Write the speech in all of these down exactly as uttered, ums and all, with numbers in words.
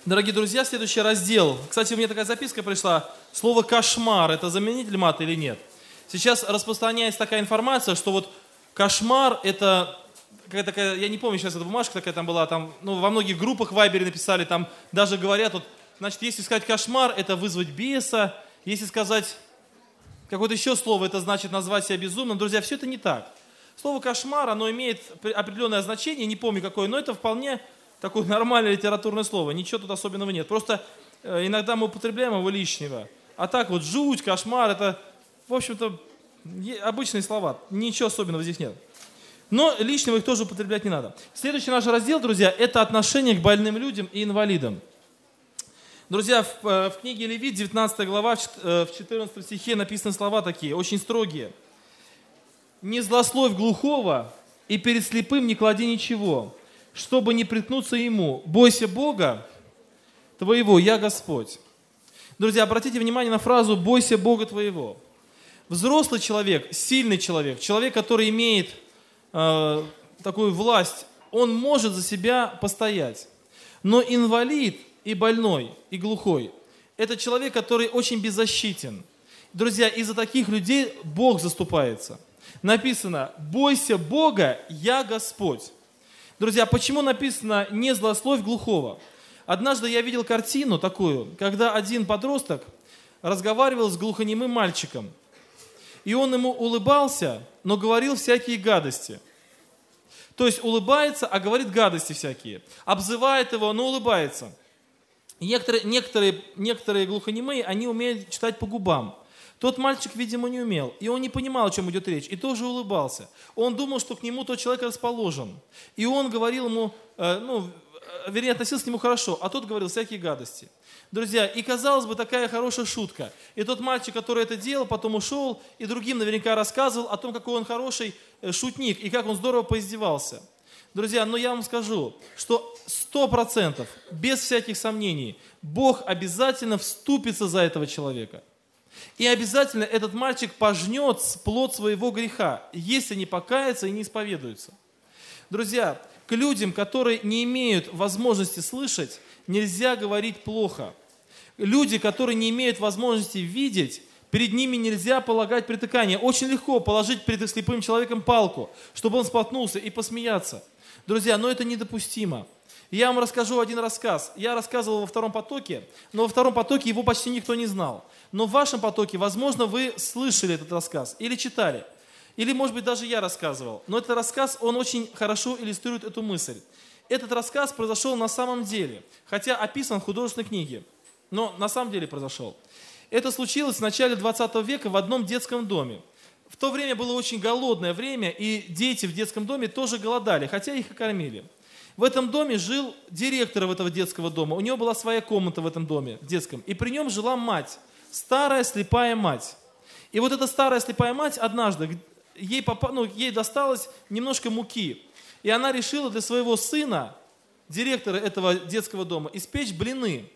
Дорогие друзья, следующий раздел. Кстати, у меня такая записка пришла. Слово «кошмар» — это заменитель мата или нет? Сейчас распространяется такая информация, что вот кошмар — это какая-то такая, я не помню сейчас, эта бумажка такая там была, там, ну, во многих группах в Вайбере написали, там даже говорят, вот, значит, если сказать «кошмар» — это вызвать беса, если сказать какое-то еще слово, это значит назвать себя безумным. Друзья, все это не так. Слово «кошмар», оно имеет определенное значение, не помню какое, но это вполне такое нормальное литературное слово, ничего тут особенного нет. Просто э, иногда мы употребляем его лишнего. А так вот жуть, кошмар, это, в общем-то, обычные слова, ничего особенного здесь нет. Но лишнего их тоже употреблять не надо. Следующий наш раздел, друзья, это отношение к больным людям и инвалидам. Друзья, в, в книге Левит, девятнадцатая глава, в четырнадцатом стихе написаны слова такие, очень строгие. «Не злословь глухого, и перед слепым не клади ничего, чтобы не приткнуться ему. Бойся Бога твоего, я Господь». Друзья, обратите внимание на фразу «бойся Бога твоего». Взрослый человек, сильный человек, человек, который имеет э, такую власть, он может за себя постоять. Но инвалид и больной, и глухой – это человек, который очень беззащитен. Друзья, из-за таких людей Бог заступается. Написано «бойся Бога, я Господь». Друзья, почему написано «не злословь глухого»? Однажды я видел картину такую, когда один подросток разговаривал с глухонемым мальчиком. И он ему улыбался, но говорил всякие гадости. То есть улыбается, а говорит гадости всякие. Обзывает его, но улыбается. Некоторые, некоторые, некоторые глухонемые, они умеют читать по губам. Тот мальчик, видимо, не умел, и он не понимал, о чем идет речь, и тоже улыбался. Он думал, что к нему тот человек расположен. И он говорил ему, э, ну, вернее, относился к нему хорошо, а тот говорил всякие гадости. Друзья, и казалось бы, такая хорошая шутка. И тот мальчик, который это делал, потом ушел, и другим наверняка рассказывал о том, какой он хороший шутник, и как он здорово поиздевался. Друзья, но я вам скажу, что сто процентов, без всяких сомнений, Бог обязательно вступится за этого человека. И обязательно этот мальчик пожнет плод своего греха, если не покается и не исповедуется. Друзья, к людям, которые не имеют возможности слышать, нельзя говорить плохо. Люди, которые не имеют возможности видеть, перед ними нельзя полагать притыкание. Очень легко положить перед слепым человеком палку, чтобы он споткнулся и посмеяться. Друзья, но это недопустимо. Я вам расскажу один рассказ. Я рассказывал во втором потоке, но во втором потоке его почти никто не знал. Но в вашем потоке, возможно, вы слышали этот рассказ или читали. Или, может быть, даже я рассказывал. Но этот рассказ, он очень хорошо иллюстрирует эту мысль. Этот рассказ произошел на самом деле, хотя описан в художественной книге. Но на самом деле произошел. Это случилось в начале двадцатого века в одном детском доме. В то время было очень голодное время, и дети в детском доме тоже голодали, хотя их и кормили. В этом доме жил директор этого детского дома. У него была своя комната в этом доме, в детском. И при нем жила мать, старая слепая мать. И вот эта старая слепая мать однажды, ей, попа- ну, ей досталось немножко муки. И она решила для своего сына, директора этого детского дома, испечь блины.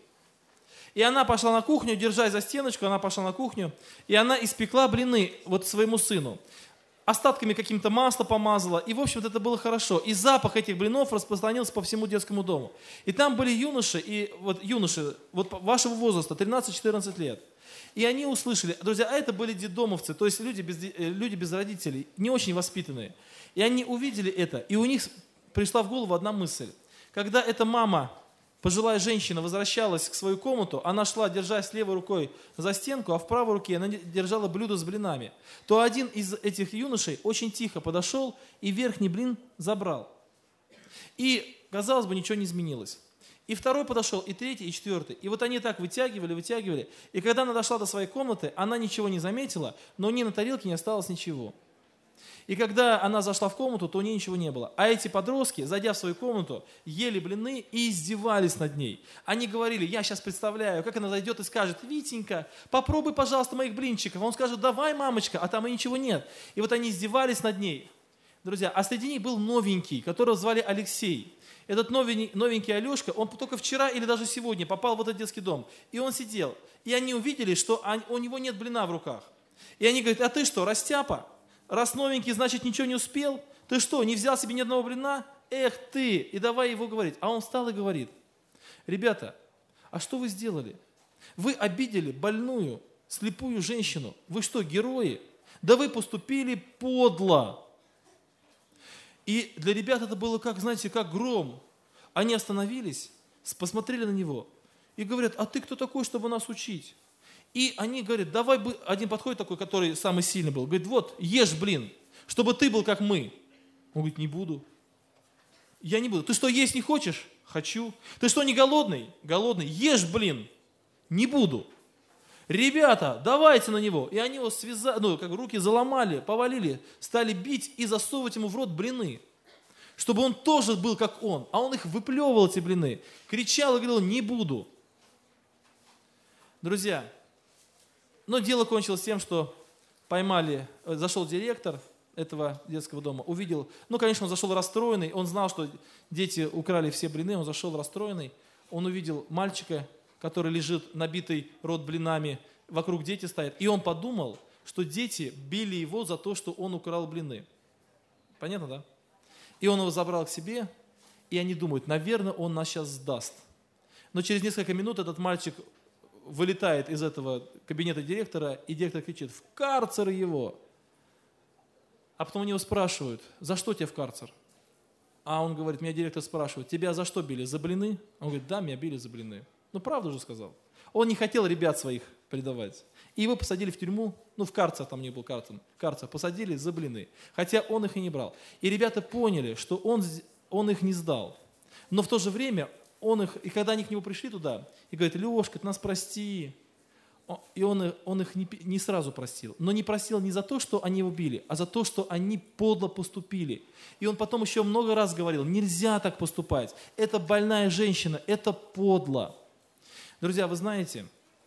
И она пошла на кухню, держась за стеночку, она пошла на кухню, и она испекла блины вот своему сыну. Остатками каким-то масла помазала, и, в общем-то, это было хорошо. И запах этих блинов распространился по всему детскому дому. И там были юноши, и вот юноши вот вашего возраста, тринадцать-четырнадцать лет. И они услышали, друзья, а это были детдомовцы, то есть люди без, люди без родителей, не очень воспитанные. И они увидели это, и у них пришла в голову одна мысль. Когда эта мама, пожилая женщина, возвращалась в свою комнату, она шла, держась левой рукой за стенку, а в правой руке она держала блюдо с блинами, то один из этих юношей очень тихо подошел и верхний блин забрал. И, казалось бы, ничего не изменилось. И второй подошел, и третий, и четвертый. И вот они так вытягивали, вытягивали. И когда она дошла до своей комнаты, она ничего не заметила, но у нее на тарелке не осталось ничего. И когда она зашла в комнату, то у нее ничего не было. А эти подростки, зайдя в свою комнату, ели блины и издевались над ней. Они говорили, я сейчас представляю, как она зайдет и скажет, Витенька, попробуй, пожалуйста, моих блинчиков. А он скажет, давай, мамочка, а там и ничего нет. И вот они издевались над ней. Друзья, а среди них был новенький, которого звали Алексей. Этот новенький, новенький Алешка, он только вчера или даже сегодня попал в этот детский дом. И он сидел. И они увидели, что у него нет блина в руках. И они говорят, а ты что, растяпа? Раз новенький, значит, ничего не успел? Ты что, не взял себе ни одного блина? Эх ты! И давай его говорить. А он встал и говорит, ребята, А что вы сделали? Вы обидели больную, слепую женщину. Вы что, герои? Да вы поступили подло. И для ребят это было как, знаете, как гром. Они остановились, посмотрели на него и говорят: а ты кто такой, чтобы нас учить? И они говорят: давай, бы... один подходит такой, который самый сильный был, говорит: вот, ешь, блин, чтобы ты был как мы. Он говорит: не буду. Я не буду. Ты что, есть не хочешь? Хочу. Ты что, не голодный? Голодный. Ешь, блин. Не буду. Ребята, давайте на него. И они его связали, ну, как руки заломали, повалили, стали бить и засовывать ему в рот блины, чтобы он тоже был как он. А он их выплевывал, эти блины, кричал и говорил: не буду. Друзья, но дело кончилось тем, что поймали, зашел директор этого детского дома, увидел, ну, конечно, он зашел расстроенный, он знал, что дети украли все блины, он зашел расстроенный, он увидел мальчика, который лежит, набитый рот блинами, вокруг дети стоят. И он подумал, что дети били его за то, что он украл блины. Понятно, да? И он его забрал к себе, и они думают: наверное, он нас сейчас сдаст. Но через несколько минут этот мальчик вылетает из этого кабинета директора, и директор кричит: в карцер его! А потом у него спрашивают: за что тебя в карцер? А он говорит: меня директор спрашивает: тебя за что били? За блины? Он говорит: да, меня били за блины. Ну, правду же сказал. Он не хотел ребят своих предавать. И его посадили в тюрьму, ну, в карцер, там не был карцер, карцер, посадили за блины. Хотя он их и не брал. И ребята поняли, что он, он их не сдал. Но в то же время он их, и когда они к нему пришли туда, и говорят: Лешка, ты нас прости. И он, он их не, не сразу простил. Но не простил не за то, что они его били, а за то, что они подло поступили. И он потом еще много раз говорил: нельзя так поступать. Это больная женщина, это подло. Друзья, вы знаете,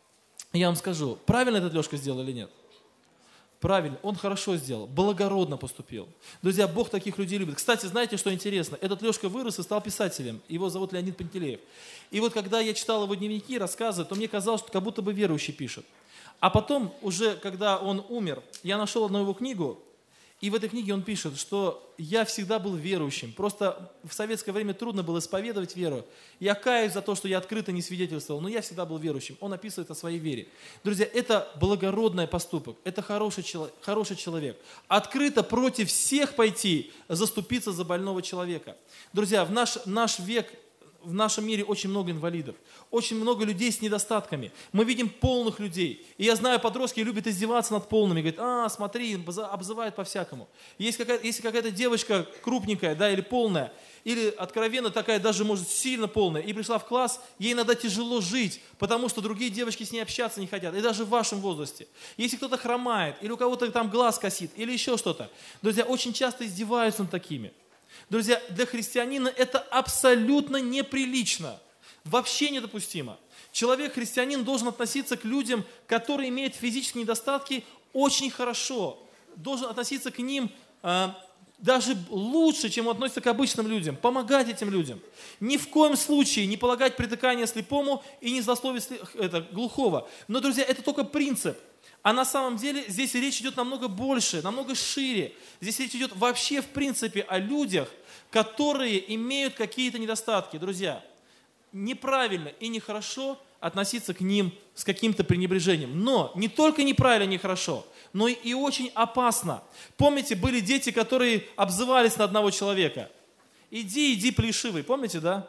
я вам скажу, правильно этот Лешка сделал или нет? Правильно, он хорошо сделал, благородно поступил. Друзья, Бог таких людей любит. Кстати, знаете, что интересно? Этот Лешка вырос и стал писателем. Его зовут Леонид Пантелеев. И вот когда я читал его дневники, рассказы, то мне казалось, что как будто бы верующий пишет. А потом, уже когда он умер, я нашел одну его книгу, и в этой книге он пишет, что я всегда был верующим. Просто в советское время трудно было исповедовать веру. Я каюсь за то, что я открыто не свидетельствовал, но я всегда был верующим. Он описывает о своей вере. Друзья, это благородный поступок, это хороший человек, хороший человек. Открыто против всех пойти, заступиться за больного человека. Друзья, в наш, наш век, в нашем мире очень много инвалидов, очень много людей с недостатками. Мы видим полных людей. И я знаю, подростки любят издеваться над полными. Говорят: а, смотри, обзывают по-всякому. Есть какая-то, если какая-то девочка крупненькая, да, или полная, или откровенно такая, даже может сильно полная, и пришла в класс, ей иногда тяжело жить, потому что другие девочки с ней общаться не хотят. И даже в вашем возрасте. Если кто-то хромает, или у кого-то там глаз косит, или еще что-то. Друзья, очень часто издеваются над такими. Друзья, для христианина это абсолютно неприлично, вообще недопустимо. Человек-христианин должен относиться к людям, которые имеют физические недостатки, очень хорошо. Должен относиться к ним э, даже лучше, чем он относится к обычным людям, помогать этим людям. Ни в коем случае не полагать притыкание слепому и не злословить это, глухого. Но, друзья, это только принцип. А на самом деле здесь речь идет намного больше, намного шире. Здесь речь идет вообще в принципе о людях, которые имеют какие-то недостатки. Друзья, неправильно и нехорошо относиться к ним с каким-то пренебрежением. Но не только неправильно, нехорошо, но и очень опасно. Помните, были дети, которые обзывались на одного человека. Иди, иди, плешивый. Помните, да?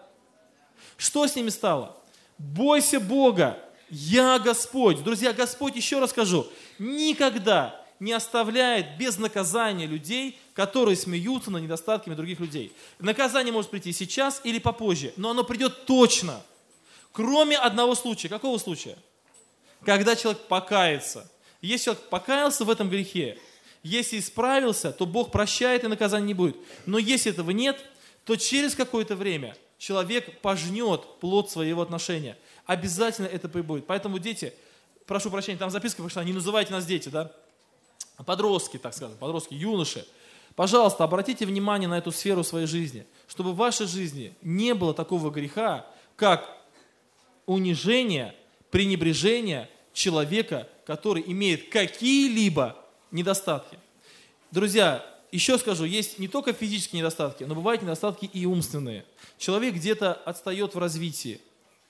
Что с ними стало? Бойся Бога. Я Господь. Друзья, Господь, еще раз скажу, никогда не оставляет без наказания людей, которые смеются над недостатками других людей. Наказание может прийти сейчас или попозже, но оно придет точно. Кроме одного случая. Какого случая? Когда человек покается. Если человек покаялся в этом грехе, если исправился, то Бог прощает и наказания не будет. Но если этого нет, то через какое-то время человек пожнет плод своего отношения. Обязательно это прибудет. Поэтому, дети, прошу прощения, там записка пришла, не называйте нас дети, да? Подростки, так сказать, подростки, юноши. Пожалуйста, обратите внимание на эту сферу своей жизни, чтобы в вашей жизни не было такого греха, как унижение, пренебрежение человека, который имеет какие-либо недостатки. Друзья, еще скажу, есть не только физические недостатки, но бывают недостатки и умственные. Человек где-то отстает в развитии.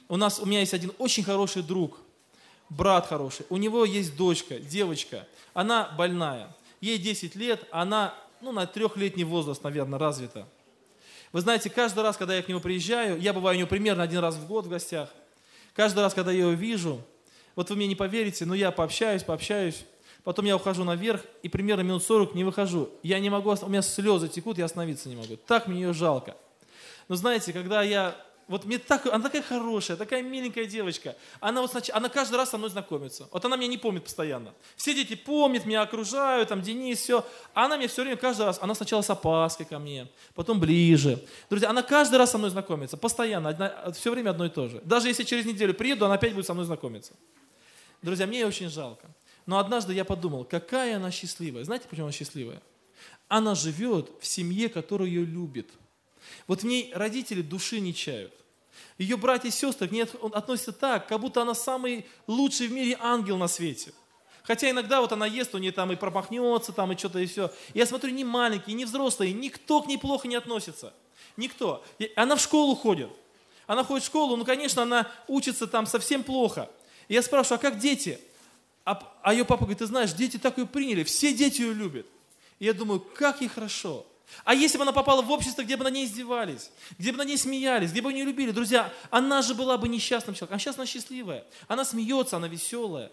У нас, у меня есть один очень хороший друг, брат хороший. У него есть дочка, девочка. Она больная. Ей десять лет, она ну, на трехлетний возраст, наверное, развита. Вы знаете, каждый раз, когда я к нему приезжаю, я бываю у него примерно один раз в год в гостях, каждый раз, когда я ее вижу, вот вы мне не поверите, но я пообщаюсь, пообщаюсь, потом я ухожу наверх и примерно минут сорок не выхожу. Я не могу, у меня слезы текут, я остановиться не могу. Так мне ее жалко. Но знаете, когда я... Вот мне так, она такая хорошая, такая миленькая девочка. Она, вот, она каждый раз со мной знакомится. Вот она меня не помнит постоянно. Все дети помнят, меня окружают, там Денис, все. А она мне все время, каждый раз, она сначала с опаской ко мне, потом ближе. Друзья, она каждый раз со мной знакомится, постоянно, одна, все время одно и то же. Даже если через неделю приеду, она опять будет со мной знакомиться. Друзья, мне ее очень жалко. Но однажды я подумал, какая она счастливая. Знаете, почему она счастливая? Она живет в семье, которая ее любит. Вот в ней родители души не чают. Ее братья и сестры к ней относятся так, как будто она самый лучший в мире ангел на свете. Хотя иногда вот она ест, у нее там и промахнется, там и что-то и все. Я смотрю, ни маленькие, ни взрослые, никто к ней плохо не относится. Никто. И она в школу ходит. Она ходит в школу, ну, конечно, она учится там совсем плохо. И я спрашиваю, а как дети? А, а ее папа говорит, ты знаешь, дети так ее приняли, все дети ее любят. И я думаю, как ей хорошо. А если бы она попала в общество, где бы на ней издевались, где бы на ней смеялись, где бы ее не любили, друзья, она же была бы несчастным человеком. А сейчас она счастливая, она смеется, она веселая.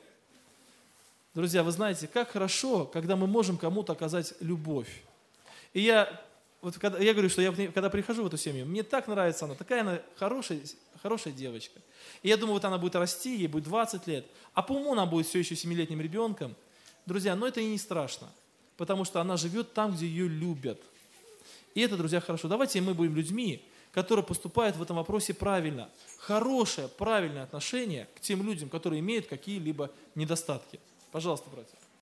Друзья, вы знаете, как хорошо, когда мы можем кому-то оказать любовь. И я, вот, когда, я говорю, что я когда прихожу в эту семью, мне так нравится она, такая она хорошая, хорошая девочка. И я думаю, вот она будет расти, ей будет двадцать лет, а по уму она будет все еще семилетним ребенком. Друзья, но это и не страшно, потому что она живет там, где ее любят. И это, друзья, хорошо. Давайте мы будем людьми, которые поступают в этом вопросе правильно. Хорошее, правильное отношение к тем людям, которые имеют какие-либо недостатки. Пожалуйста, братья.